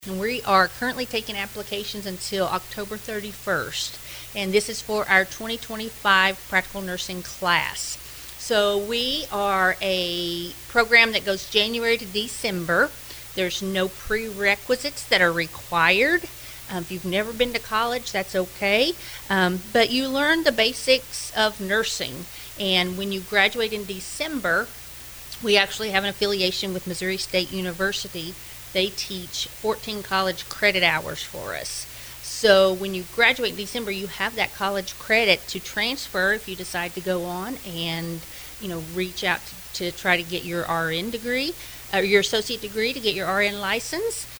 And we are currently taking applications until October 31st. And this is for our 2025 practical nursing class. So we are a program that goes January to December. There's no prerequisites that are required. If you've never been to college, that's okay. But you learn the basics of nursing. And when you graduate in December, we actually have an affiliation with Missouri State University. They teach 14 college credit hours for us. So when you graduate in December, you have that college credit to transfer if you decide to go on and, reach out to try to get your RN degree, or your associate degree to get your RN license.